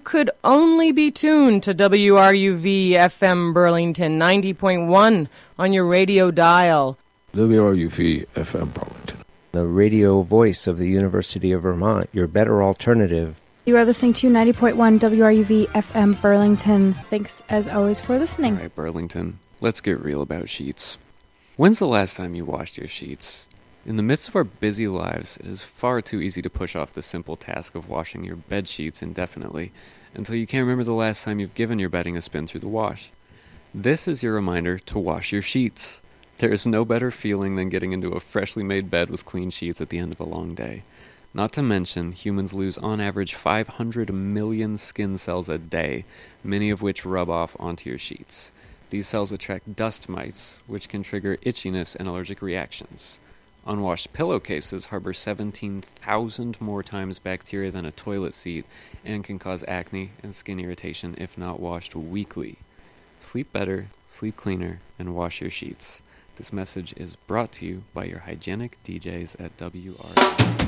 could only be tuned to WRUV FM Burlington 90.1 on your radio dial. WRUV FM Burlington, the radio voice of the University of Vermont, your better alternative. You are listening to 90.1 WRUV FM Burlington. Thanks, as always, for listening. All right, Burlington, let's get real about sheets. When's the last time you washed your sheets? In the midst of our busy lives, it is far too easy to push off the simple task of washing your bed sheets indefinitely until you can't remember the last time you've given your bedding a spin through the wash. This is your reminder to wash your sheets. There is no better feeling than getting into a freshly made bed with clean sheets at the end of a long day. Not to mention, humans lose on average 500 million skin cells a day, many of which rub off onto your sheets. These cells attract dust mites, which can trigger itchiness and allergic reactions. Unwashed pillowcases harbor 17,000 more times bacteria than a toilet seat and can cause acne and skin irritation if not washed weekly. Sleep better, sleep cleaner, and wash your sheets. This message is brought to you by your hygienic DJs at WRUV.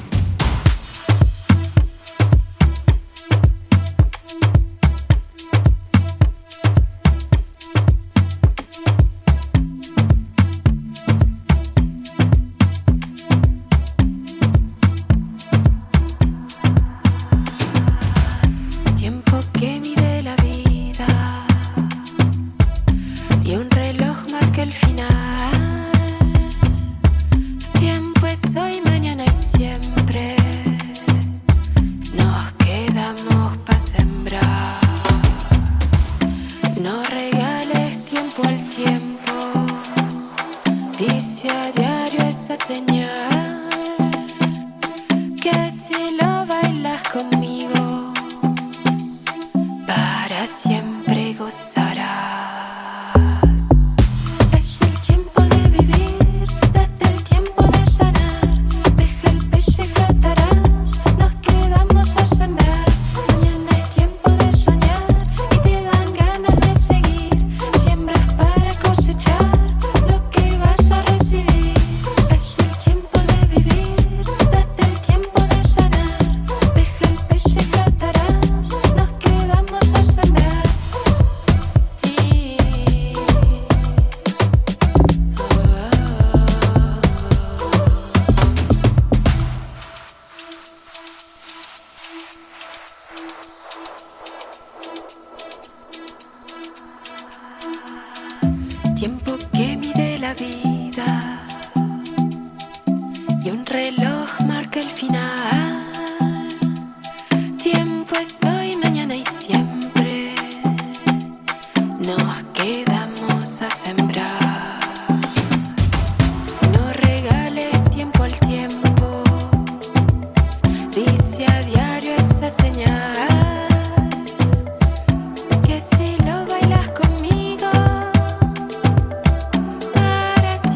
Que si lo bailas conmigo, para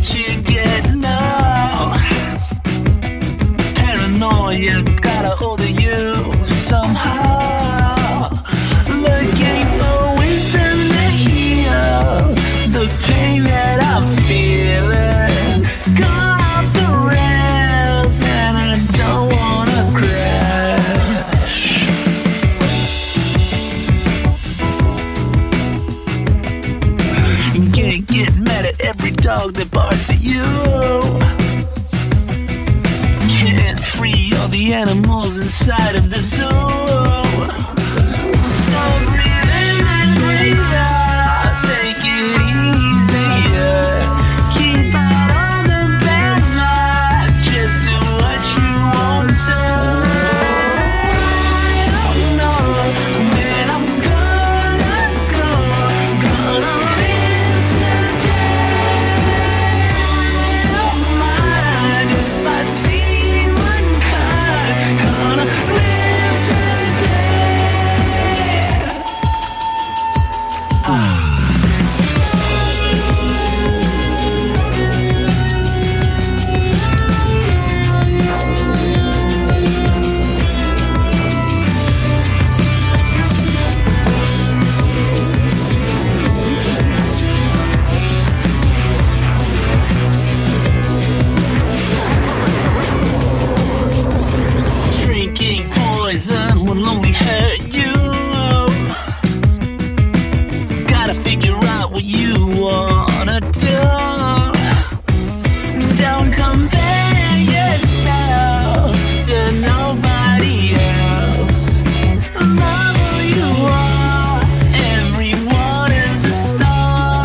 what you get now. Paranoia got a hold of you somehow. Looking for wisdom to heal the pain that I'm feeling. Gone off the rails and I don't wanna crash. You can't get mad at every dog that barks at you. Can't free all the animals inside of the zoo. So breathe in and breathe out. Take it easier. Keep out all the bad vibes. Just do what you want to. I don't know when I'm gonna go. Gonna live today. I don't mind if I see one kind. Gonna live today. Drinking poison will only hurt you. Gotta figure out what you wanna do. Don't compare yourself to nobody else. Love who you are. Everyone is a star.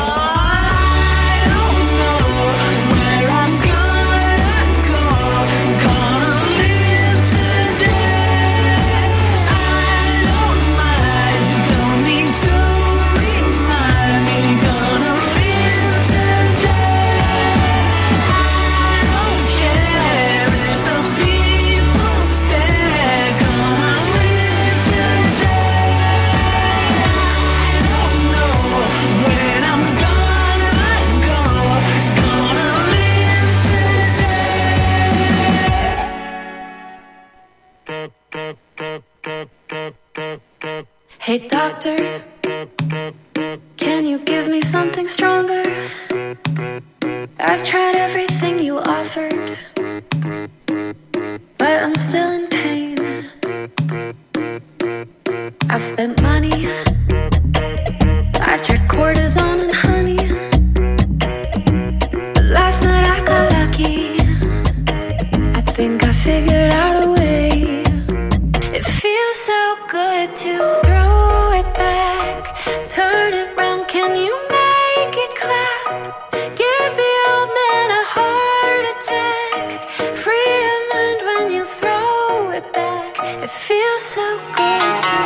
I don't know where I'm gonna go. Gonna live today. I don't mind. Don't need to remind me. Gonna live today. I don't care if the people stare. Gonna live today. I don't know when I'm gonna go. Gonna live today. Hey doctor, can you give me something stronger? I've tried everything you offered, but I'm still in pain. I've spent money, I've checked cortisone and honey, but last night I got lucky. I think I figured out a way. It feels so good to throw it back, turn it round. Can you make it clap? Give the old man a heart attack. Free your mind when you throw it back. It feels so good to.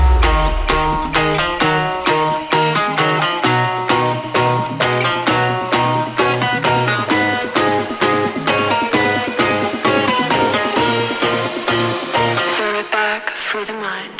Throw it back, free the mind.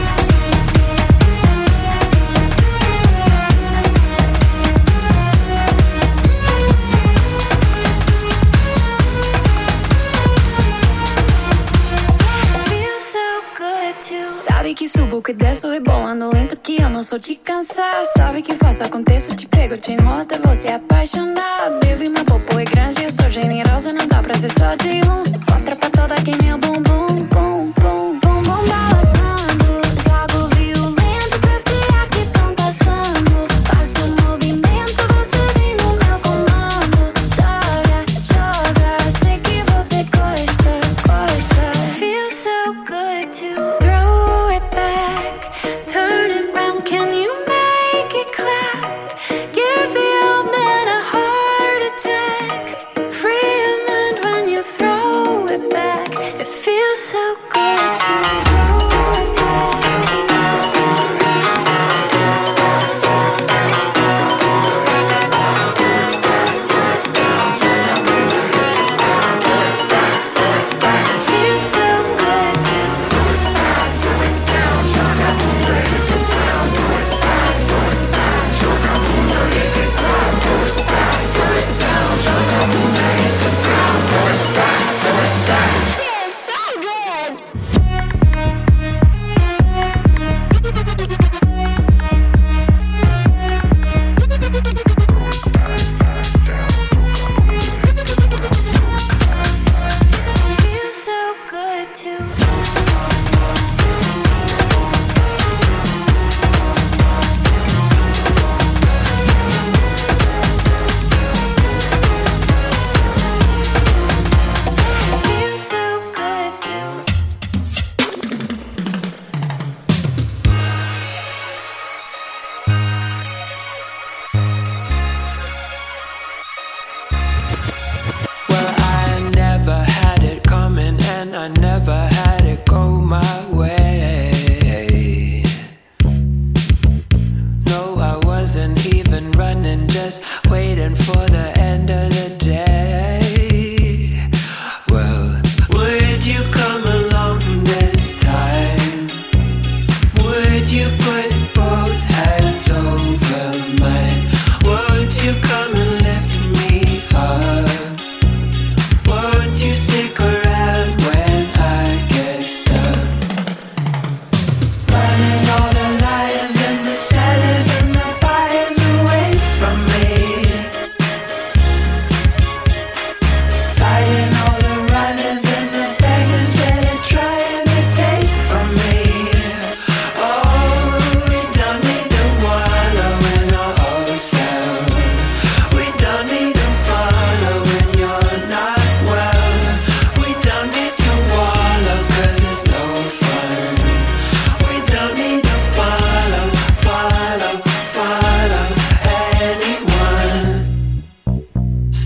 Feels so good to. Sabe que subo, que desço, rebolando lento, que eu não sou de cansar. Sabe que faço, aconteço, te pego, te enrolo até você apaixonar. Baby, meu popo é grande, eu sou generosa, não dá pra ser só de um. Outra pra toda que nem o bum bum, bum bum, bum bum balançando. Jogo violento pra esfriar que tão passando. Faço movimento, você vem no meu comando. Joga, joga, sei que você gosta, gosta. Feels so good to throw it back, turn it round. Can you make it clap? Give the old man a heart attack. Free your mind when you throw it back. It feels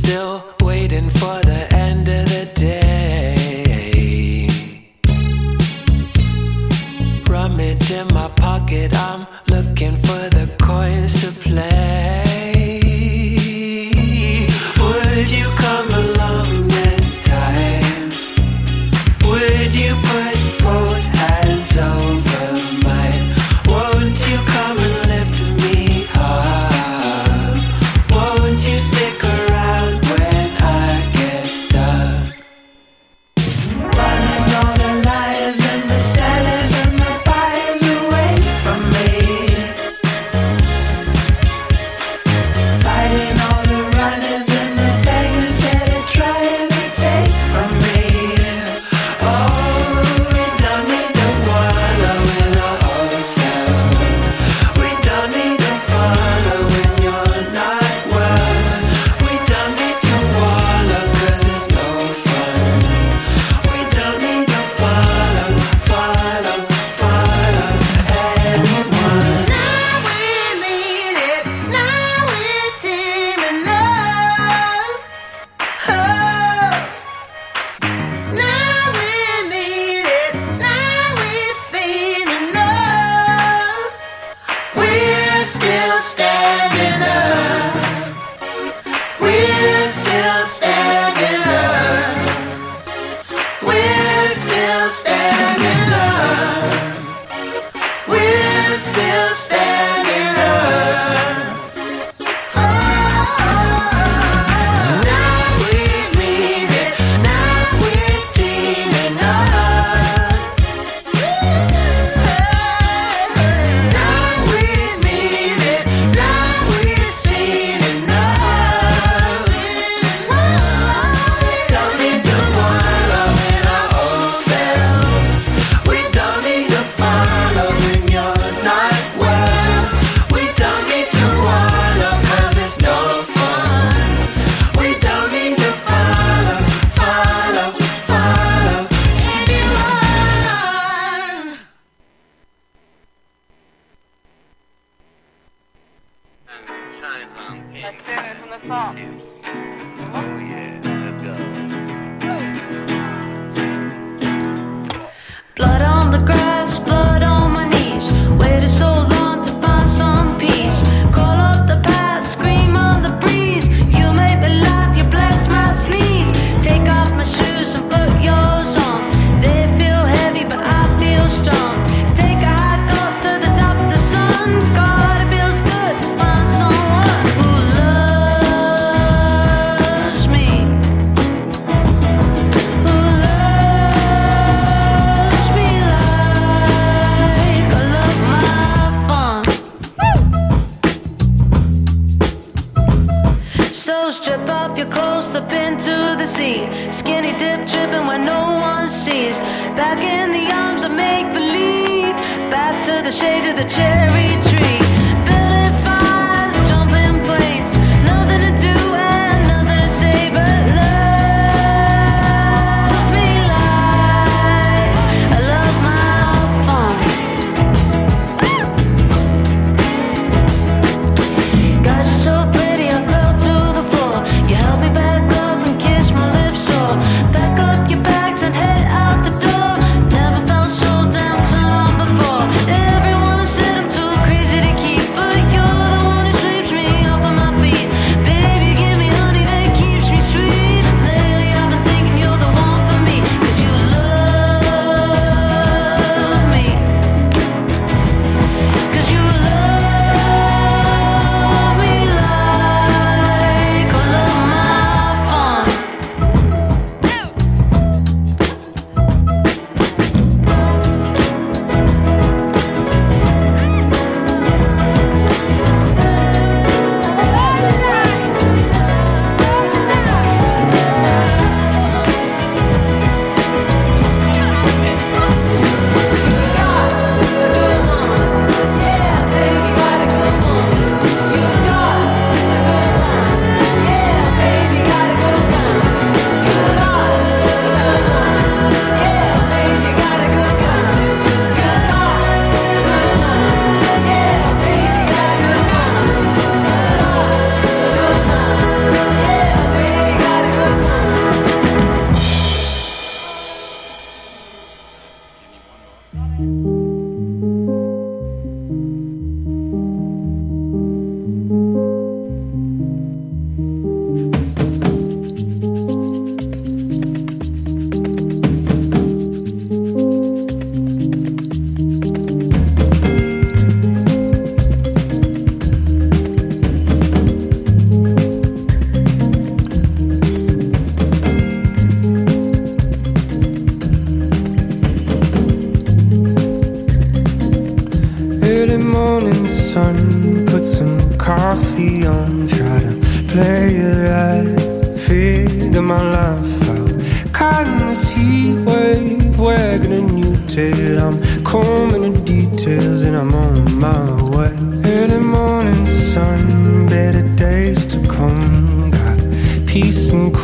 Still waiting for the end of the day. Rummage in my pocket, I'm looking for the coins to play. Would you come along this time? Would you put both hands over mine? Won't you come and lift me up? Won't you stick around when I get stuck? Running all the liars and the sellers and the buyers away from me. Fighting all the runners and the beggars that are trying to take from me. Oh, we don't need to wallow in our own selves. We don't need to follow when you're not well. We don't need to wallow 'cause it's no fun. We don't need to follow anyone. Now we mean it, now we're teaming up. Oh. Now we mean it, now we've seen enough. We're still standing up. We're still standing up. We're still standing up. We're still standing up. Now we mean it, now we're teaming up. Now we mean it, now we've seen enough. Don't need to wallow in our own selves. We don't need to follow when you're not well. We don't need to wallow 'cause it's no fun. We don't need to follow anyone. Blood on the grass, blood on my knees. Waited so long to find some peace. Call up the past, scream on the breeze. You made me laugh, you bless my sneeze. Take off my shoes and put yours on. They feel heavy, but I feel strong. Take a hike up to the top of the sun. God, it feels good to find someone who loves me. Who loves me like I love my fun. So strip off your clothes, slip into the sea. Skinny dip tripping when no one sees. Back in the arms of make-believe. Back to the shade of the cherry tree. Building fires, jumping planes. Nothing to do and nothing to say but love me like I love my fun. God, you're so pretty, I fell to the floor. You held me back up and kissed my lips sore. Pack up your bags and head out the door. Never felt so damn turned on before. Everyone said I'm too crazy to I figure my life out. Caught in this heat wave, wagging a new tail. I'm combing the details and I'm on my way. Early morning sun, better days to come. Got peace and